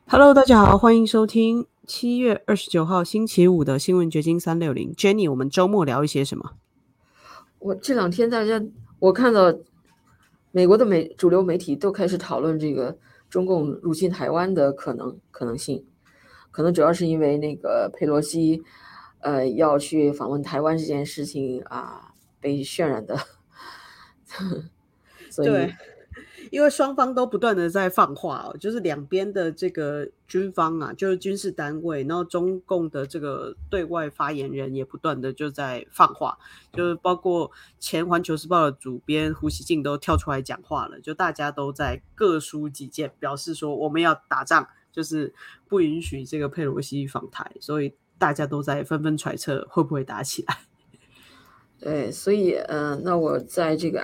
Hello，大家好，欢迎收听7月29号星期五的新闻掘金360。Jenny，我们周末聊一些什么？ 我这两天我看到美国的主流媒体都开始讨论这个中共入侵台湾的可能性，可能主要是因为那个佩洛西，要去访问台湾这件事情啊，被渲染的，所对， 以因为双方都不断的在放话哦，就是两边的这个军方啊，就是军事单位，然后中共的这个对外发言人也不断的就在放话，就是包括前《环球时报》的主编胡锡进都跳出来讲话了，就大家都在各抒己见，表示说我们要打仗，就是不允许这个佩洛西访台，所以大家都在纷纷揣测会不会打起来。 对，所以那我在这个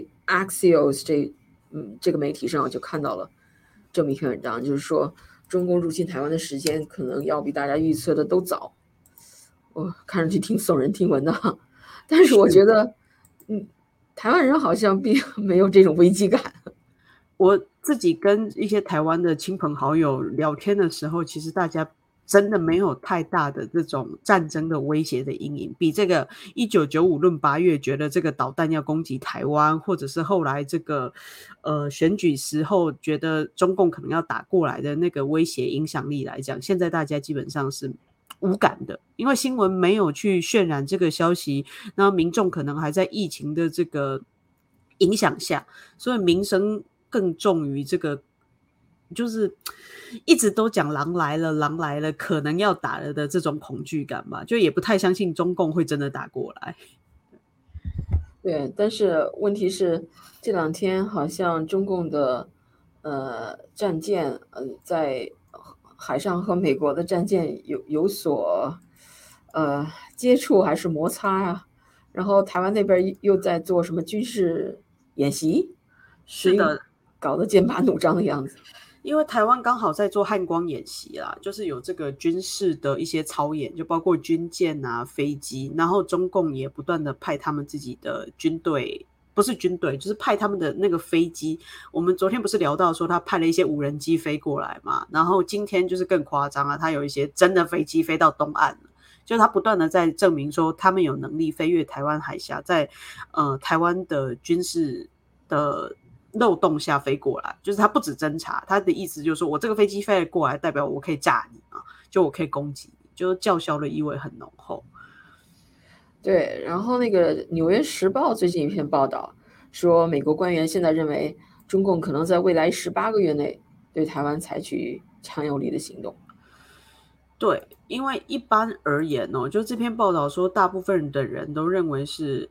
Axios 这个媒体上就看到了这么一篇文章，就是说中共入侵台湾的时间可能要比大家预测的都早。我看上去挺耸人听闻的，但是我觉得，嗯，台湾人好像并没有这种危机感。 我自己跟一些台湾的亲朋好友聊天的时候，其实大家真的没有太大的这种战争的威胁的阴影，比这个1995论8月觉得这个导弹要攻击台湾，或者是后来这个选举时候觉得中共可能要打过来的那个威胁影响力来讲，现在大家基本上是无感的，因为新闻没有去渲染这个消息，然后民众可能还在疫情的这个影响下，所以民生更重于这个，就是一直都讲狼来了，狼来了，可能要打了的这种恐惧感吧，就也不太相信中共会真的打过来。 对，但是问题是这两天好像中共的战舰在海上和美国的战舰有所接触还是摩擦呀、然后台湾那边又在做什么军事演习，所以是的， 搞得剑拔弩张的样子。 因为台湾刚好在做汉光演习啦，就是有这个军事的一些操演，就包括军舰啊、飞机，然后中共也不断的派他们自己的军队，不是军队，就是派他们的那个飞机。我们昨天不是聊到说他派了一些无人机飞过来嘛，然后今天就是更夸张啊，他有一些真的飞机飞到东岸了。就是他不断的在证明说，他们有能力飞越台湾海峡，在台湾的军事的漏洞下飞过来，就是他不止侦查，他的意思就是说我这个飞机飞了过来，代表我可以炸你啊，就我可以攻击你，就是叫嚣的意味很浓厚。 对，然后那个《纽约时报》最近一篇报道说，美国官员现在认为中共可能在未来18个月内对台湾采取强有力的行动。 对，因为一般而言哦，就这篇报道说，大部分的人都认为是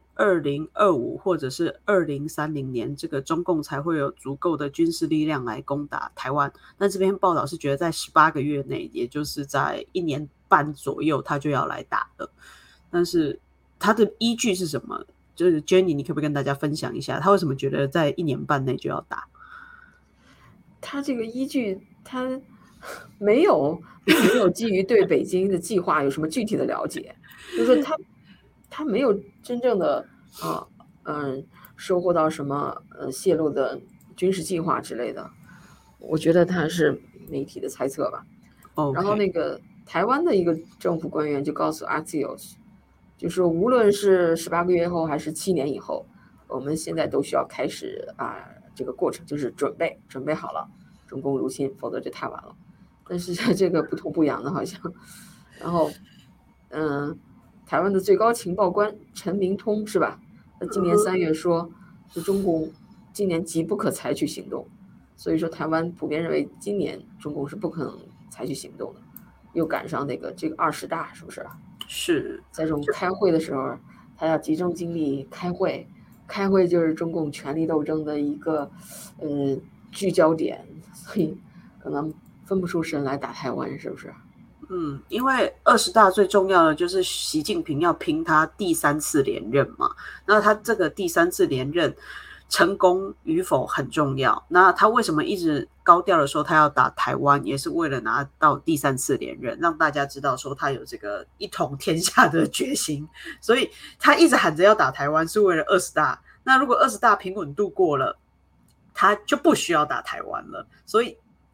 2025或者是2030年，这个中共才会有足够的军事力量来攻打台湾。那这篇报道是觉得在18个月内，也就是在1年半左右，他就要来打了。但是他的依据是什么？就是 Jenny，你可不可以跟大家分享一下，他为什么觉得在1年半内就要打？ 他这个依据，他并没有基于对北京的计划有什么具体的了解，就是说他没有真正的啊收获到什么泄露的军事计划之类的。我觉得他是媒体的猜测吧。然后 OK， 那个台湾的一个政府官员就告诉 Axios，就是无论是18个月后还是7年以后，我们现在都需要开始这个过程，就是准备好了中共入侵，否则就太晚了。但是这个不痛不痒的，好像。然后，嗯，台湾的最高情报官陈明通是吧？那今年3月说，就中共今年急不可采取行动，所以说台湾普遍认为今年中共是不可能采取行动的。又赶上这个20大，是不是？ 是。 在这种开会的时候，他要集中精力开会，开会就是中共权力斗争的一个聚焦点，所以可能分不出神来打台湾，是不是？ 因为20大最重要的就是习近平要拼他第3次连任嘛，那他这个第3次连任成功与否很重要。那他为什么一直高调的说他要打台湾，也是为了拿到第3次连任，让大家知道说他有这个一统天下的决心。所以他一直喊着要打台湾，是为了20大。那如果20大平稳度过了，他就不需要打台湾了。所以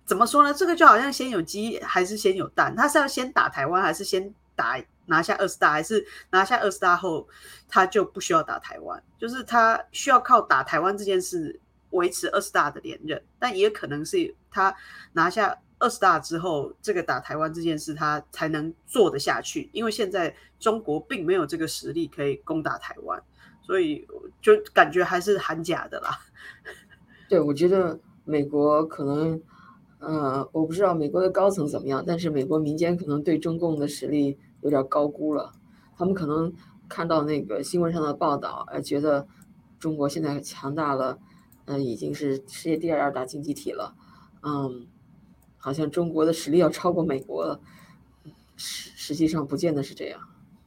怎么说呢？这个就好像先有鸡还是先有蛋？他是要先打台湾，还是先拿下二十大，还是拿下二十大后他就不需要打台湾？就是他需要靠打台湾这件事维持二十大的连任，但也可能是他拿下二十大之后，这个打台湾这件事他才能做得下去，因为现在中国并没有这个实力可以攻打台湾，所以就感觉还是含假的啦。 对，我觉得美国可能，我不知道美国的高层怎么样，但是美国民间可能对中共的实力有点高估了。他们可能看到那个新闻上的报道，觉得中国现在强大了，已经是世界第二大经济体了，好像中国的实力要超过美国了，实际上不见得是这样。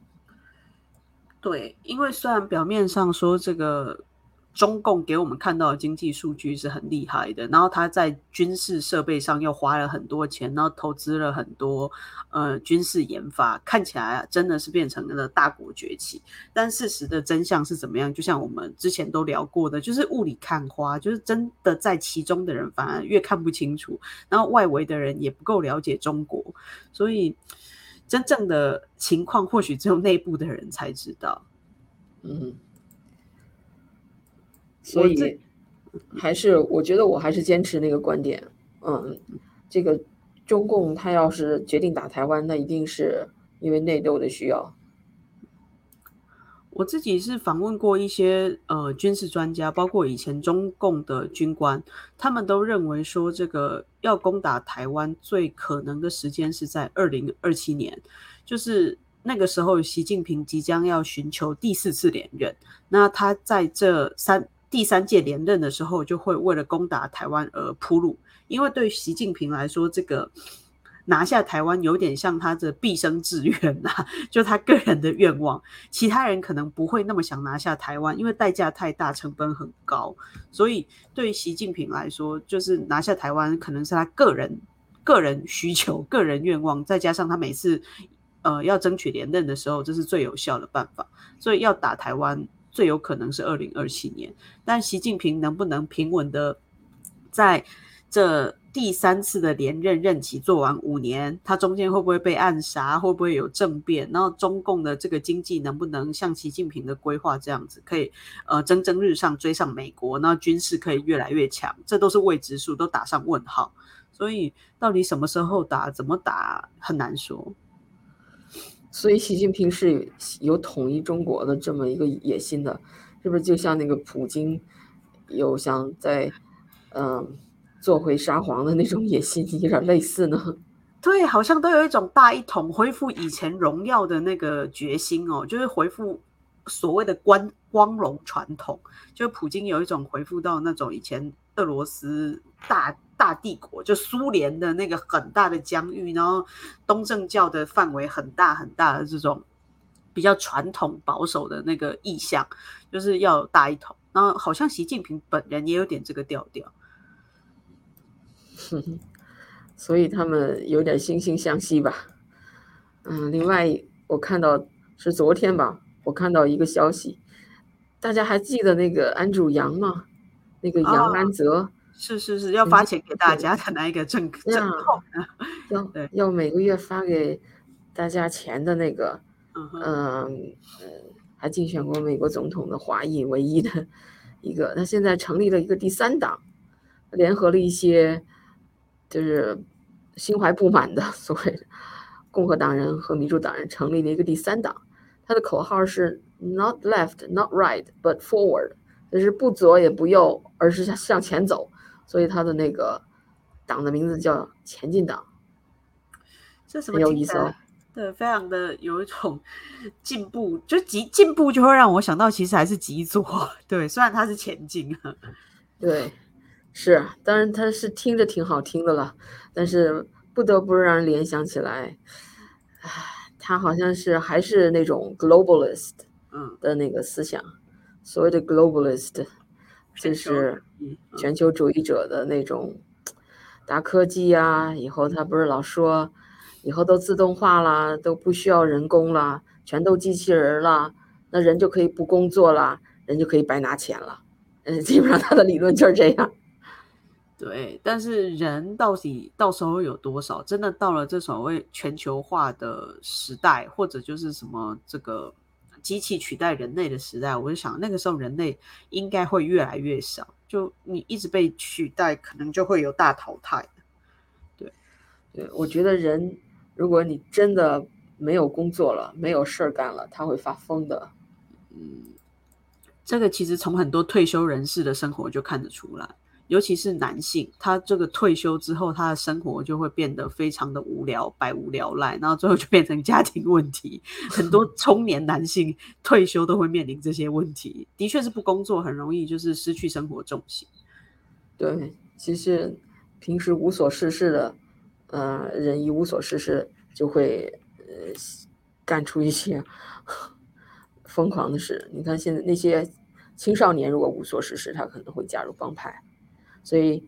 对，因为虽然表面上说这个中共给我们看到的经济数据是很厉害的，然后他在军事设备上又花了很多钱，然后投资了很多军事研发，看起来真的是变成了大国崛起。但事实的真相是怎么样？就像我们之前都聊过的，就是雾里看花，就是真的在其中的人反而越看不清楚，然后外围的人也不够了解中国，所以真正的情况或许只有内部的人才知道。 所以我觉得我还是坚持那个观点，这个中共他要是决定打台湾，那一定是因为内斗的需要。 我自己是访问过一些军事专家，包括以前中共的军官，他们都认为说，这个要攻打台湾最可能的时间是在2027年，就是那个时候习近平即将要寻求第4次连任，那他在第三届连任的时候，就会为了攻打台湾而铺路，因为对习近平来说，这个拿下台湾有点像他的毕生志愿啊，就他个人的愿望。其他人可能不会那么想拿下台湾，因为代价太大，成本很高。所以对于习近平来说，就是拿下台湾可能是他个人需求、个人愿望，再加上他每次要争取连任的时候，这是最有效的办法。所以要打台湾，最有可能是2027年。但习近平能不能平稳的在这第3次的连任任期做完5年，他中间会不会被暗杀，会不会有政变，然后中共的这个经济能不能像习近平的规划这样子可以蒸蒸日上追上美国，然后军事可以越来越强，这都是未知数，都打上问号。所以到底什么时候打，怎么打很难说。 所以习近平是有统一中国的这么一个野心的，是不是就像那个普京有想在做回沙皇的那种野心有点类似呢？ 对，好像都有一种大一统恢复以前荣耀的那个决心哦，就是恢复所谓的光荣传统，就普京有一种恢复到那种以前俄罗斯大帝国，就苏联的那个很大的疆域，然后东正教的范围很大很大的这种比较传统保守的那个意向，就是要有大一统。然后好像习近平本人也有点这个调调。 所以他们有点惺惺相惜吧。另外我看到是昨天吧，我看到一个消息，大家还记得那个安主杨吗？那个杨安泽， 是要发钱给大家的那一个政控要每个月发给大家钱的那个，还竞选过美国总统的华裔唯一的一个，他现在成立了一个第3党，联合了一些就是心怀不满的所谓的共和党人和民主党人，成立了一个第3党。他的口号是 Not left, not right, but forward， 就是不左也不右，而是向前走。所以他的那个党的名字叫前进党。 这什么很有意思哦。 对，非常的有一种进步，就进步就会让我想到其实还是极左。对，虽然它是前进。 对，是，当然他是听着挺好听的了，但是不得不让人联想起来，他好像还是那种 globalist 的那个思想。所谓的 globalist 就是全球主义者的那种大科技啊，以后他不是老说以后都自动化了，都不需要人工了，全都机器人了，那人就可以不工作了，人就可以白拿钱了。基本上他的理论就是这样。 对，但是人到底到时候有多少？真的到了这所谓全球化的时代，或者就是什么这个机器取代人类的时代，我就想那个时候人类应该会越来越少。就你一直被取代，可能就会有大淘汰。对， 我觉得人，如果你真的没有工作了，没有事儿干了，他会发疯的。 这个其实从很多退休人士的生活就看得出来。尤其是男性，他这个退休之后，他的生活就会变得非常的无聊，百无聊赖，然后最后就变成家庭问题。很多中年男性退休都会面临这些问题，的确是不工作很容易就是失去生活重心。 对，其实平时无所事事的，人一无所事事就会干出一些疯狂的事。你看现在那些青少年如果无所事事，他可能会加入帮派。所以，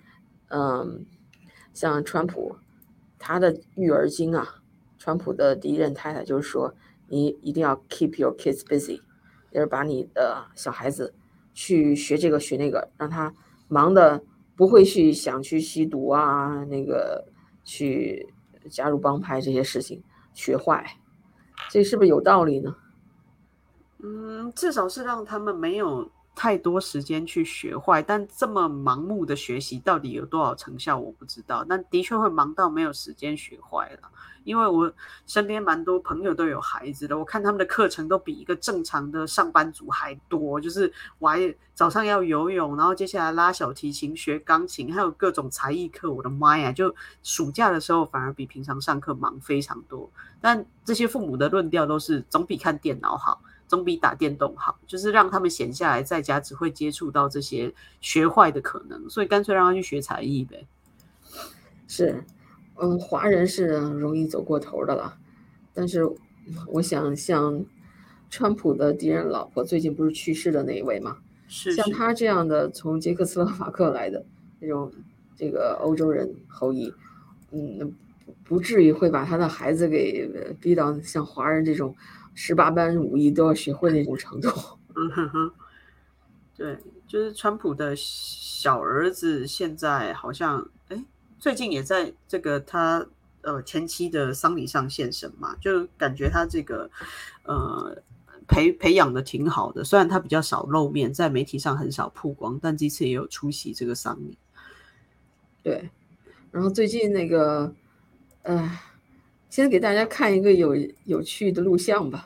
像川普，他的育儿经啊，川普的第一任太太就是说，你一定要 keep your kids busy，就是把你的小孩子去学这个学那个，让他忙的不会去想去吸毒啊，那个去加入帮派这些事情，学坏，这是不是有道理呢？ 至少是让他们没有太多时间去学坏，但这么盲目的学习到底有多少成效我不知道，但的确会忙到没有时间学坏了。因为我身边蛮多朋友都有孩子的，我看他们的课程都比一个正常的上班族还多，就是我还早上要游泳，然后接下来拉小提琴、学钢琴，还有各种才艺课，我的妈呀，就暑假的时候反而比平常上课忙非常多。但这些父母的论调都是总比看电脑好，总比打电动好，就是让他们闲下来在家只会接触到这些学坏的可能，所以干脆让他去学才艺呗。 是，华人是容易走过头的了，但是我想像川普的第一任老婆最近不是去世的那一位吗？像是是， 他这样的从捷克斯洛伐克来的这种这个欧洲人后裔，不至于会把他的孩子给逼到像华人这种18般武艺都要学会那种程度。 哼哼，对，就是川普的小儿子现在好像，最近也在这个他前妻的丧礼上现身嘛，就感觉他这个呃培养的挺好的，虽然他比较少露面，在媒体上很少曝光，但这次也有出席这个丧礼。 对，然后最近那个，先给大家看一个有趣的录像吧。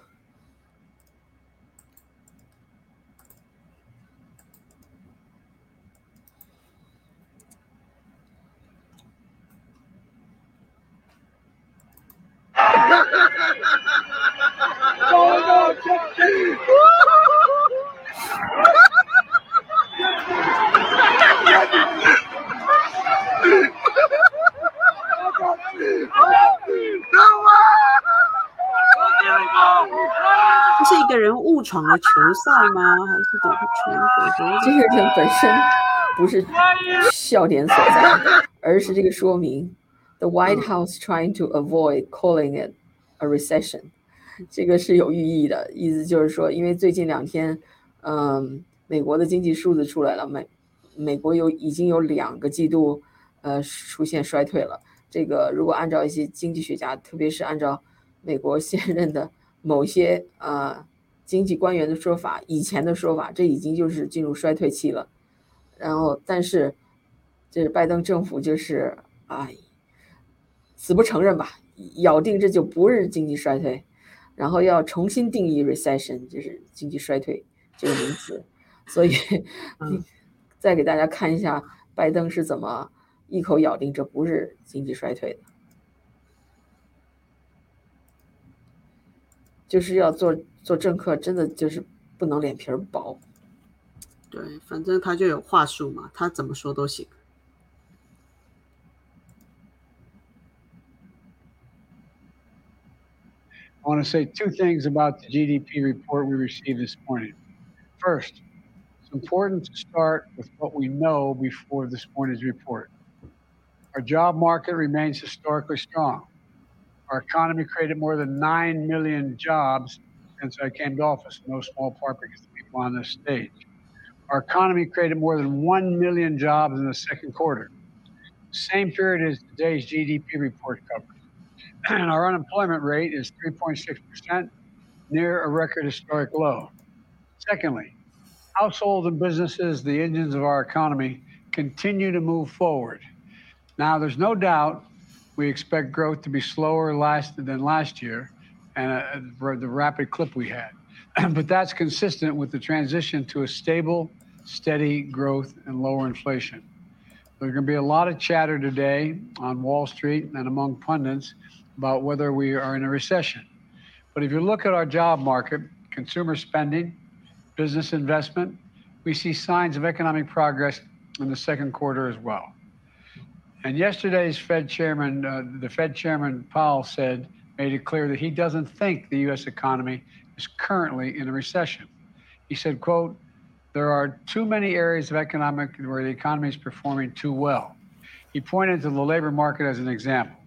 这是一个人误闯了球赛吗？还是怎么这个人本身不是笑点所在，而是这个说明 The White House trying to avoid calling it a recession，这个是有寓意的，意思就是说，因为最近2天，美国的经济数字出来了，美国已经有2个季度，出现衰退了。这个如果按照一些经济学家，特别是按照美国现任的某些经济官员的说法，以前的说法，这已经就是进入衰退期了。然后，但是这是拜登政府就是死不承认吧，咬定这就不是经济衰退，然后要重新定义 recession，就是经济衰退这个名词。所以，再给大家看一下拜登是怎么一口咬定这不是经济衰退的。就是要做政客，真的就是不能脸皮薄。 对，反正他就有话术嘛，他怎么说都行。 I want to say 2 things about the GDP report we received this morning. First, it's important to start with what we know before this morning's report. Our job market remains historically strong. Our economy created more than 9 million jobs since I came to office, in no small part because of people on this stage. Our economy created more than 1 million jobs in the second quarter. same period as today's GDP report covers. And our unemployment rate is 3.6%, near a record historic low. Secondly, households and businesses, the engines of our economy, continue to move forward. Now, there's no doubt we expect growth to be slower than last year and the rapid clip we had. But that's consistent with the transition to a stable, steady growth and lower inflation. There's going to be a lot of chatter today on Wall Street and among pundits about whether we are in a recession. But if you look at our job market, consumer spending, business investment, we see signs of economic progress in the second quarter as well. And yesterday's Fed chairman, the Fed chairman Powell made it clear that he doesn't think the U.S. economy is currently in a recession. He said, quote, "There are too many areas of where the economy is performing too well." He pointed to the labor market as an example.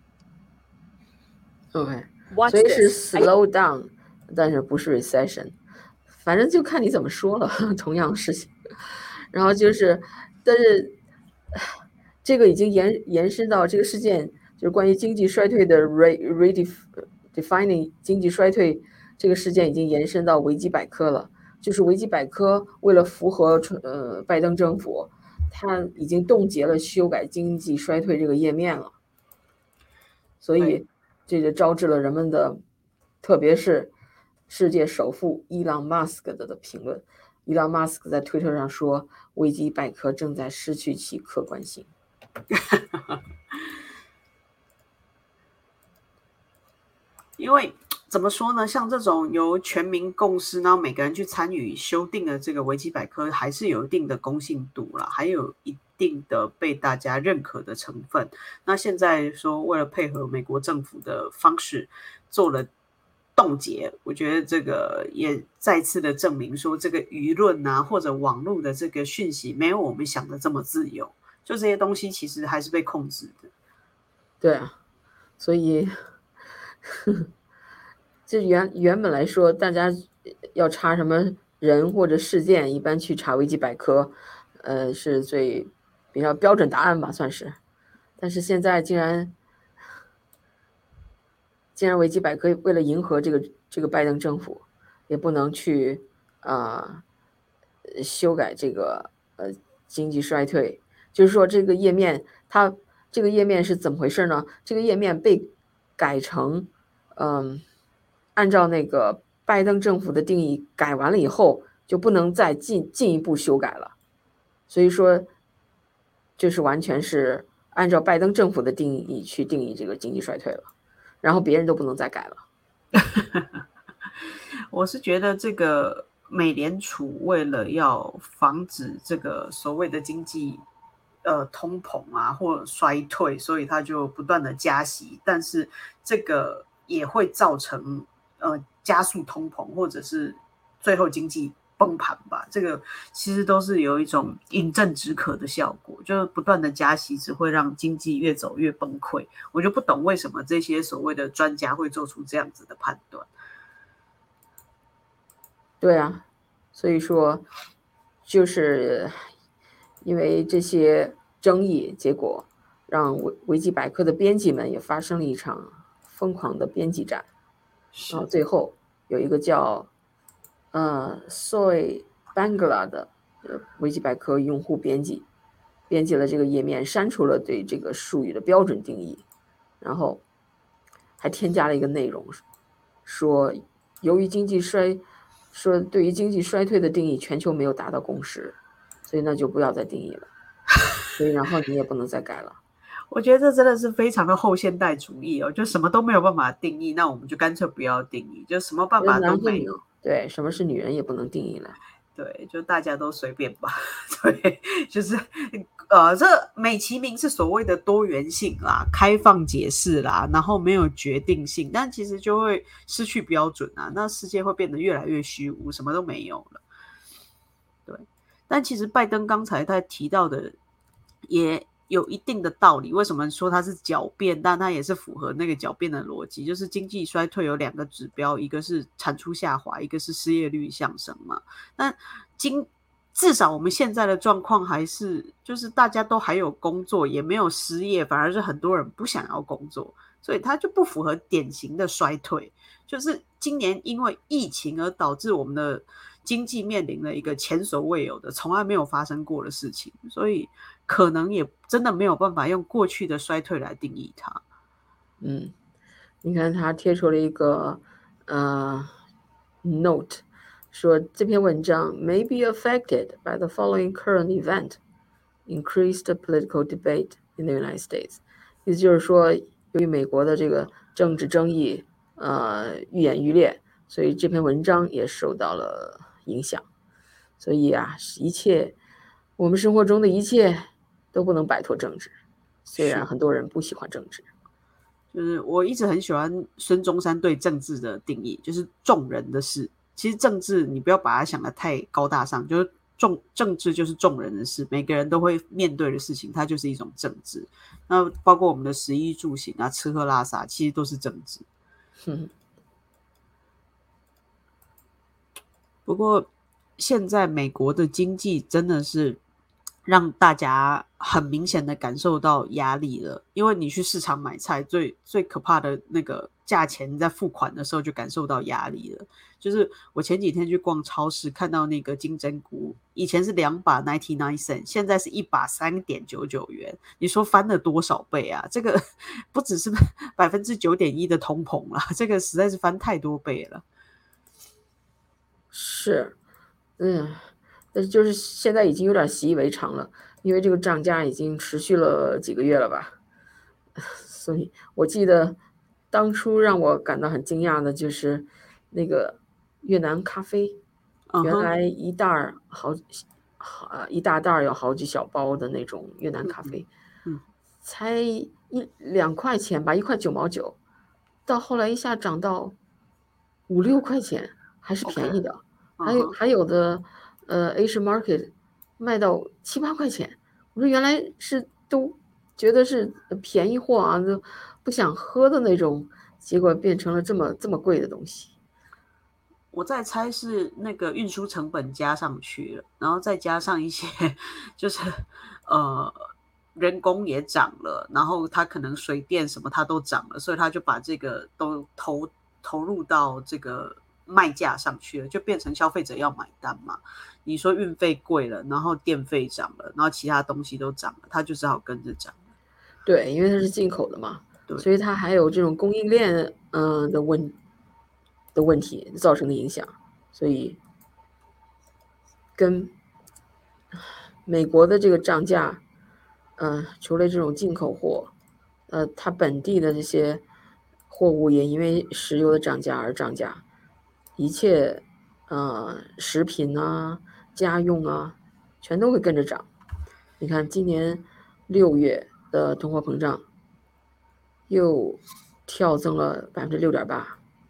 OK， Watch 所以是 this. slow down， 但是不是 recession， 反正就看你怎么说了，同样的事情。然后就是，但是这个已经延伸到这个事件，就是关于经济衰退的 redefining 经济衰退这个事件已经延伸到维基百科了。就是维基百科为了符合拜登政府，他已经冻结了修改经济衰退这个页面了，所以这就招致了人们的，特别是世界首富伊朗马斯克的评论。伊朗马斯克在推特上说，维基百科正在失去其客观性。 因为怎么说呢，像这种由全民共识，然后每个人去参与修订的这个维基百科，还是有一定的公信度啦，还有一定的被大家认可的成分。那现在说为了配合美国政府的方式做了冻结，我觉得这个也再次的证明说，这个舆论啊或者网络的这个讯息没有我们想的这么自由，就这些东西其实还是被控制的。 对啊，所以这原本来说，大家要查什么人或者事件，一般去查维基百科，是比较标准答案吧，算是。但是现在竟然维基百科为了迎合这个拜登政府，也不能去修改这个经济衰退。就是说这个页面，这个页面是怎么回事呢？这个页面被改成按照那个拜登政府的定义改完了以后，就不能再进一步修改了。所以说，就是完全是按照拜登政府的定义去定义这个经济衰退了，然后别人都不能再改了。 我是觉得这个美联储为了要防止这个所谓的经济通膨啊或衰退，所以它就不断的加息，但是这个也会造成加速通膨，或者是最后经济崩盘吧。这个其实都是有一种饮鸩止渴的效果，就是不断的加息只会让经济越走越崩溃。我就不懂为什么这些所谓的专家会做出这样子的判断。 对啊，所以说就是因为这些争议，结果让维基百科的编辑们也发生了一场疯狂的编辑战。然后最后有一个叫Soy Bangla 的维基百科用户编辑了这个页面，删除了对这个术语的标准定义，然后还添加了一个内容，说由于对于经济衰退的定义全球没有达到共识，所以那就不要再定义了，所以然后你也不能再改了。 我觉得这真的是非常的后现代主义哦，就什么都没有办法定义，那我们就干脆不要定义，就什么办法都没有。 对，什么是女人也不能定义了。 对，就大家都随便吧。对，就是这美其名是所谓的多元性啦、开放解释啦，然后没有决定性，但其实就会失去标准啊，那世界会变得越来越虚无，什么都没有了。对，但其实拜登刚才他提到的也有一定的道理，为什么说它是狡辩？但它也是符合那个狡辩的逻辑，就是经济衰退有两个指标，一个是产出下滑，一个是失业率上升嘛。那至少我们现在的状况还是，就是大家都还有工作，也没有失业，反而是很多人不想要工作，所以它就不符合典型的衰退。就是今年因为疫情而导致我们的经济面临了一个前所未有的、从来没有发生过的事情，所以可能也真的没有办法用过去的衰退来定义它。 你看他贴出了一个note，说这篇文章 may be affected by the following current event: increased political debate in the United States。意思就是说，由于美国的这个政治争议愈演愈烈，所以这篇文章也受到了影响。所以啊，我们生活中的一切都不能摆脱政治，虽然很多人不喜欢政治。 就是我一直很喜欢孙中山对政治的定义，就是众人的事。其实政治你不要把它想得太高大上，就是政治就是众人的事，每个人都会面对的事情，它就是一种政治。那包括我们的食衣住行啊，吃喝拉撒，其实都是政治。不过现在美国的经济真的是让大家很明显的感受到压力了，因为你去市场买菜，最可怕的那个价钱，你在付款的时候就感受到压力了。就是我前几天去逛超市，看到那个金针菇，以前是2把99 cent， 现在是1把3.99元，你说翻了多少倍啊？这个不只是9.1%的通膨啦，这个实在是翻太多倍了。 是，但是就是现在已经有点习以为常了，因为这个涨价已经持续了几个月了吧。所以我记得当初让我感到很惊讶的就是那个越南咖啡，原来一大袋有好几小包的那种越南咖啡，才2块钱吧，1块9毛9，到后来一下涨到5、6块钱，还是便宜的。还有的Asian Market 卖到7、8块钱，我说原来是都觉得是便宜货啊，就不想喝的那种，结果变成了这么贵的东西。 我在猜是那个运输成本加上去了，然后再加上一些就是人工也涨了，然后它可能水电什么它都涨了，所以他就把这个都投入到这个卖价上去了，就变成消费者要买单嘛。你说运费贵了，然后电费涨了，然后其他东西都涨了，它就只好跟着涨。 对，因为它是进口的嘛，所以它还有这种供应链的问题造成的影响，所以跟美国的这个涨价，除了这种进口货，它本地的这些货物也因为石油的涨价而涨价，一切食品啊、家用啊，全都会跟着涨。你看今年6月的通货膨胀又跳增了6.8%，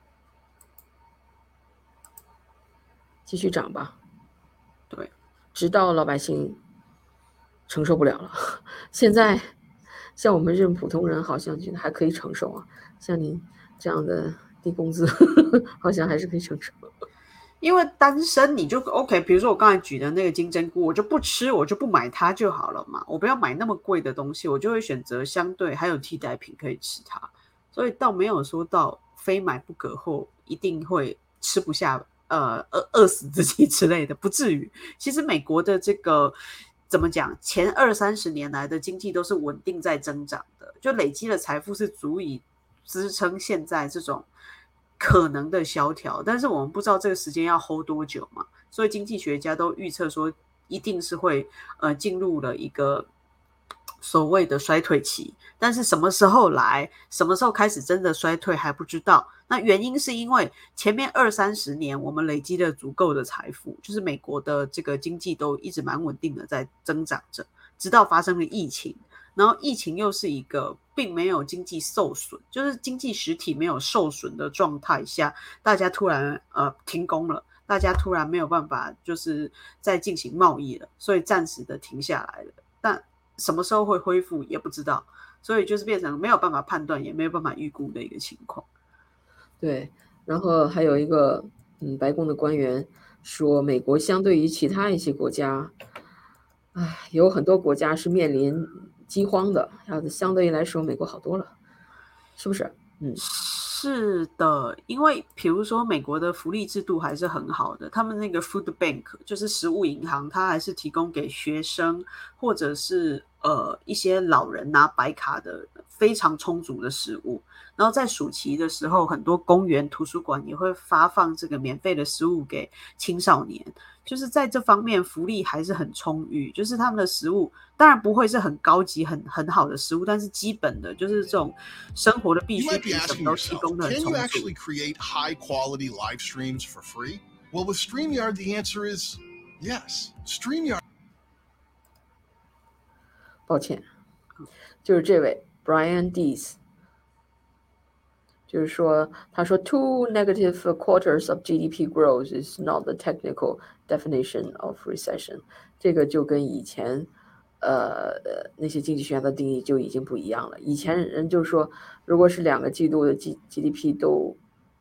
继续涨吧。 对， 直到老百姓承受不了了。现在像我们这种普通人好像觉得还可以承受啊，像你这样的低工资好像还是可以承受。 因为单身你就 OK， 比如说我刚才举的那个金针菇，我就不吃，我就不买它就好了嘛，我不要买那么贵的东西，我就会选择相对还有替代品可以吃它，所以倒没有说到非买不可或一定会吃不下饿死自己之类的，不至于。其实美国的这个怎么讲，前20-30年来的经济都是稳定在增长的，就累积的财富是足以支撑现在这种可能的萧条，但是我们不知道这个时间要 hold 多久嘛，所以经济学家都预测说一定是会进入了一个所谓的衰退期，但是什么时候来，什么时候开始真的衰退还不知道。那原因是因为前面20-30年我们累积了足够的财富，就是美国的这个经济都一直蛮稳定的在增长着，直到发生了疫情，然后疫情又是一个并没有经济受损，就是经济实体没有受损的状态下，大家突然停工了，大家突然没有办法就是再进行贸易了，所以暂时的停下来了，但什么时候会恢复也不知道，所以就是变成没有办法判断也没有办法预估的一个情况。 对，然后还有一个白宫的官员说美国相对于其他一些国家，有很多国家是面临饥荒的，相对于来说，美国好多了，是不是？ 是的，因为比如说美国的福利制度还是很好的，他们那个 food bank 就是食物银行，它还是提供给学生或者是一些老人拿白卡的非常充足的食物。然后在暑期的时候，很多公园、图书馆也会发放这个免费的食物给青少年。就是在这方面福利还是很充裕，就是他们的食物当然不会是很高级很好的食物，但是基本的就是这种生活的必需品什么都提供的很充足。 Can you actually create high quality live streams for free? Well, with StreamYard, the answer is yes. StreamYard. 抱歉，就是这位 Brian Dees， 就是说，他说 two negative quarters of GDP growth is not the technical definition of recession。 这个就跟以前那些经济学家的定义就已经不一样了。以前人就说，如果是2个季度的 GDP 都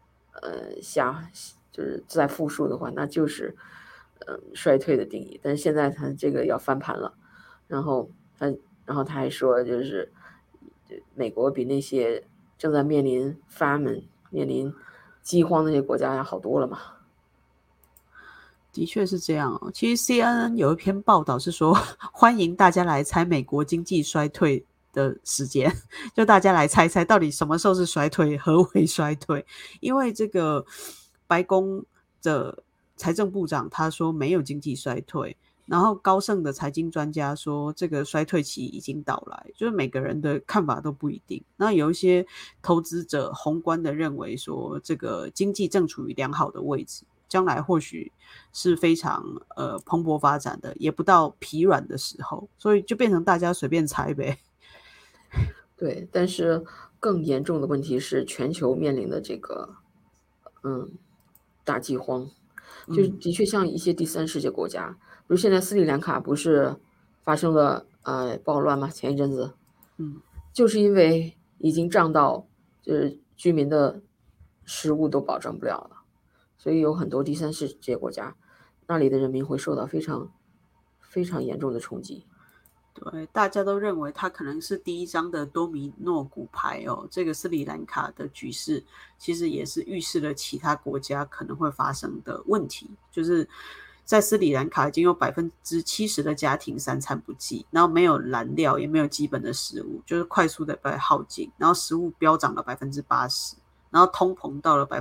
就是在负数的话，那就是衰退的定义。但是现在他这个要翻盘了，然后他还说，就是美国比那些正在面临 famine 面临饥荒那些国家要好多了嘛。 的确是这样哦。其实 CNN 有一篇报道是说，欢迎大家来猜美国经济衰退的时间，就大家来猜猜到底什么时候是衰退，何为衰退。因为这个白宫的财政部长他说没有经济衰退，然后高盛的财经专家说这个衰退期已经到来，就是每个人的看法都不一定。那有一些投资者宏观的认为说，这个经济正处于良好的位置，将来或许是非常蓬勃发展的，也不到疲软的时候，所以就变成大家随便猜呗。 对，但是更严重的问题是全球面临的这个大饥荒，就是的确像一些第三世界国家，比如现在斯里兰卡不是发生了暴乱吗？前一阵子，就是因为已经涨到就是居民的食物都保证不了了，所以有很多第三世界国家那里的人民会受到非常非常严重的冲击。 对，大家都认为它可能是第一张的多米诺骨牌哦。这个斯里兰卡的局势其实也是预示了其他国家可能会发生的问题，就是在斯里兰卡已经有70%的家庭3餐不继，然后没有燃料，也没有基本的食物，就是快速的被耗尽，然后食物飙涨了80%，然后通膨到了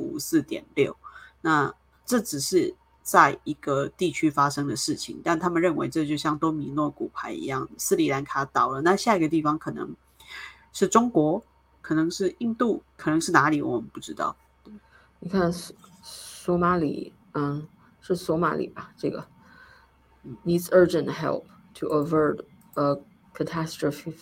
54.6%。那这只是在一个地区发生的事情，但他们认为这就像多米诺骨牌一样，斯里兰卡倒了，那下一个地方可能是中国，可能是印度，可能是哪里，我们不知道。 你看索马里，是索马里吧？这个 needs urgent help to avert a catastrophic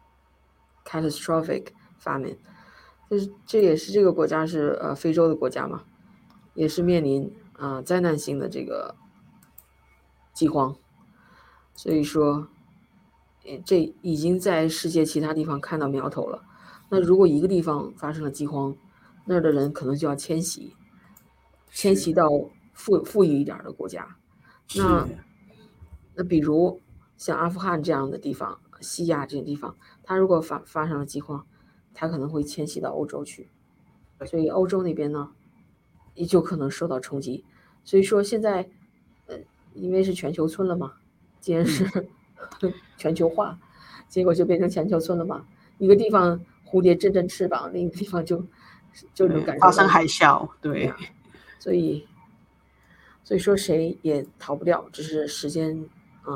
famine， 就是这也是这个国家是非洲的国家嘛，也是面临灾难性的这个饥荒，所以说这已经在世界其他地方看到苗头了。那如果一个地方发生了饥荒，那儿的人可能就要迁徙到富裕一点的国家。那比如像阿富汗这样的地方，西亚这些地方，它如果发生了饥荒，它可能会迁徙到欧洲去，所以欧洲那边呢也就可能受到冲击。所以说现在因为是全球村了嘛，既然是全球化，结果就变成全球村了嘛。一个地方蝴蝶振振翅膀，另一个地方就能感受到发生海啸。对， 所以说谁也逃不掉，只是时间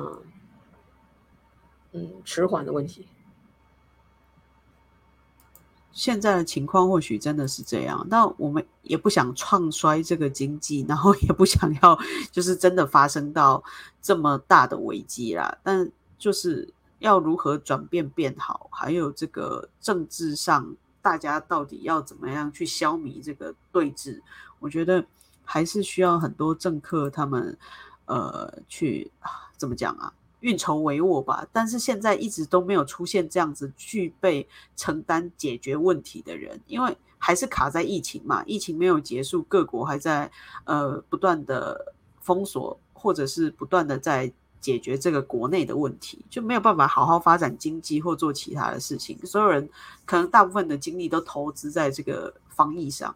迟缓的问题。 现在的情况或许真的是这样，但我们也不想创衰这个经济，然后也不想要就是真的发生到这么大的危机啦。但就是要如何转变变好，还有这个政治上大家到底要怎么样去消弭这个对峙，我觉得还是需要很多政客他们去怎么讲啊，运筹帷幄吧。但是现在一直都没有出现这样子具备承担解决问题的人，因为还是卡在疫情嘛，疫情没有结束，各国还在不断的封锁，或者是不断的在解决这个国内的问题，就没有办法好好发展经济或做其他的事情。所有人可能大部分的精力都投资在这个防疫上。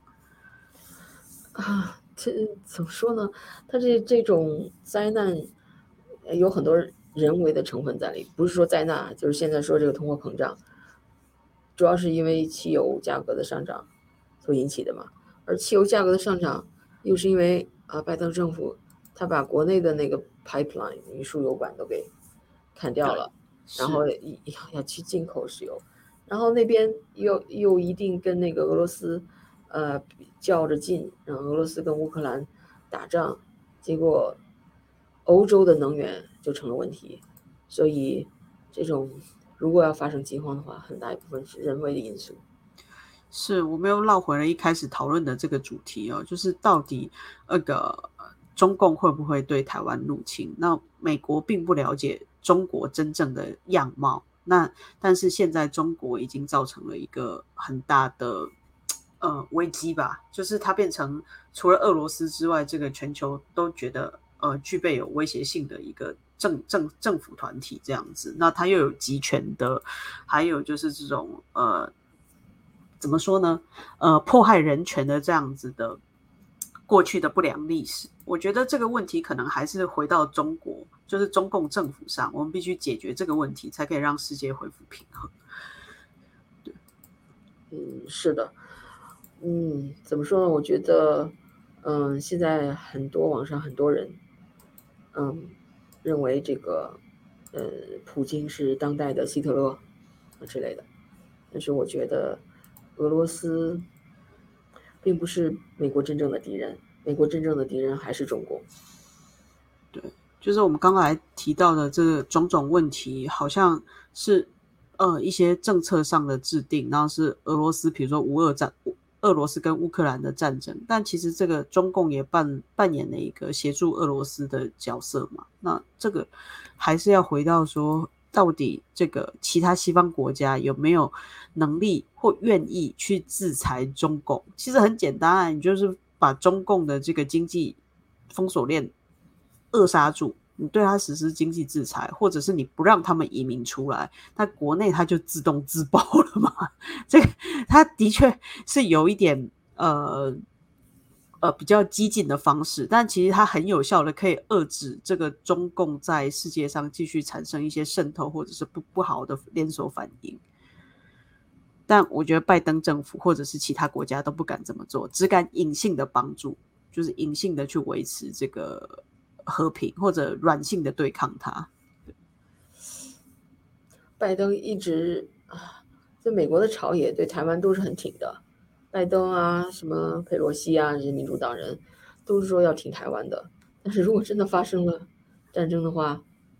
这怎么说呢？它这种灾难有很多人为的成分在里，不是说灾难，就是现在说这个通货膨胀，主要是因为汽油价格的上涨所引起的嘛。而汽油价格的上涨，又是因为拜登政府他把国内的那个 pipeline 运输油管都给砍掉了，然后要去进口石油，然后那边又一定跟那个俄罗斯较着劲，让俄罗斯跟乌克兰打仗，结果欧洲的能源就成了问题，所以这种如果要发生饥荒的话，很大一部分是人为的因素。 是我们又绕回了一开始讨论的这个主题哦，就是到底那个中共会不会对台湾入侵？那美国并不了解中国真正的样貌，但是现在中国已经造成了一个很大的危机吧，就是它变成除了俄罗斯之外，这个全球都觉得具备有威胁性的一个政府团体这样子。那它又有集权的，还有就是这种怎么说呢？迫害人权的这样子的过去的不良历史，我觉得这个问题可能还是回到中国，就是中共政府上，我们必须解决这个问题，才可以让世界恢复平衡。对， 是的，怎么说呢？我觉得，现在网上很多人，认为这个，普京是当代的希特勒之类的，但是我觉得。俄罗斯并不是美国真正的敌人，美国真正的敌人还是中国。 对，就是我们刚才提到的这个种种问题，好像是一些政策上的制定，然后是俄罗斯，比如说俄罗斯跟乌克兰的战争，但其实这个中共也扮演了一个协助俄罗斯的角色嘛。那这个还是要回到说，到底这个其他西方国家有没有能力或愿意去制裁中共？其实很简单啊，你就是把中共的这个经济封锁链扼杀住，你对他实施经济制裁，或者是你不让他们移民出来，那国内他就自动自爆了嘛。这个他的确是有一点比较激进的方式，但其实它很有效的可以遏制这个中共在世界上继续产生一些渗透或者是不好的连锁反应。但我觉得拜登政府或者是其他国家都不敢这么做，只敢隐性的帮助，就是隐性的去维持这个和平，或者软性的对抗它。 拜登一直在美国的朝野对台湾都是很挺的，拜登啊，什么佩洛西啊，这些民主党人都是说要挺台湾的。但是如果真的发生了战争的话，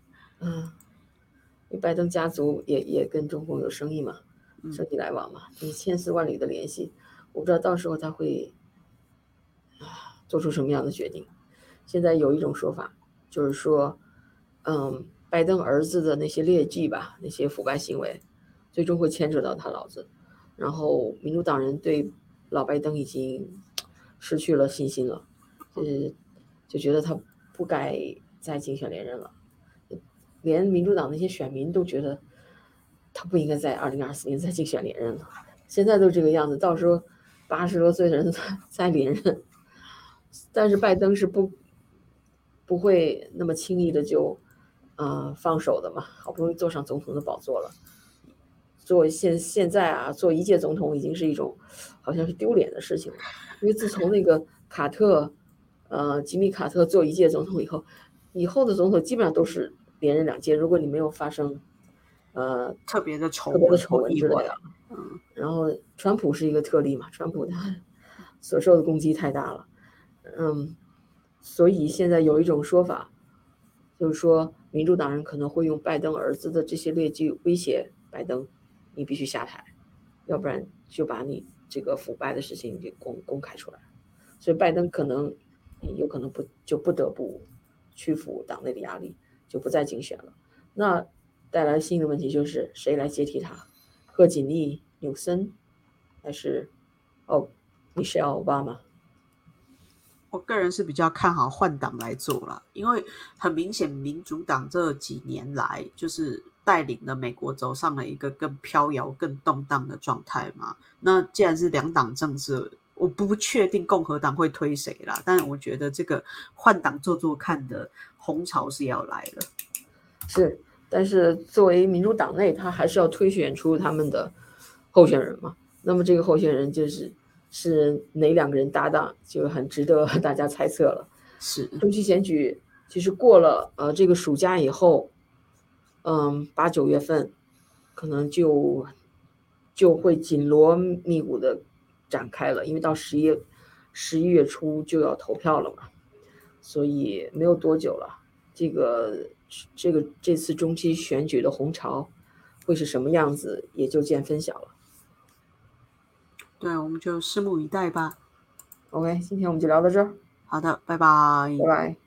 因为拜登家族也跟中共有生意嘛，生意来往嘛，就是千丝万缕的联系。我不知道到时候他会做出什么样的决定。现在有一种说法，就是说，拜登儿子的那些劣迹吧，那些腐败行为，最终会牵扯到他老子。然后民主党人对老拜登已经失去了信心了，就觉得他不该再竞选连任了。连民主党那些选民都觉得他不应该在2024年再竞选连任了。现在都这个样子，到时候80多岁的人再连任，但是拜登是不会那么轻易的就放手的嘛，好不容易坐上总统的宝座了，现在啊做一届总统已经是一种好像是丢脸的事情了，因为自从那个吉米卡特做一届总统以后的总统基本上都是连任2届，如果你没有发生特别的丑闻之类的。然后川普是一个特例嘛，川普他所受的攻击太大了，所以现在有一种说法，就是说民主党人可能会用拜登儿子的这些劣迹威胁拜登，你必须下台，要不然就把你这个腐败的事情给公开出来。所以拜登有可能不得不屈服党内的压力，就不再竞选了。那带来新的问题就是谁来接替他？贺锦丽、纽森，还是Michelle Obama？ 我个人是比较看好换党来做啦，因为很明显民主党这几年来就是带领了美国走上了一个更飘摇、更动荡的状态嘛。那既然是两党政治，我不确定共和党会推谁啦，但我觉得这个换党做做看的红潮是要来了。 是，但是作为民主党内，他还是要推选出他们的候选人嘛。那么这个候选人是哪两个人搭档，就很值得大家猜测了。 是， 中期选举其实过了这个暑假以后，8、9月份可能就会紧锣密鼓的展开了，因为到11月初就要投票了嘛，所以没有多久了。这次中期选举的红潮会是什么样子，也就见分晓了。 对，我们就拭目以待吧。 OK， 今天我们就聊到这儿。 好的，拜拜。 拜拜。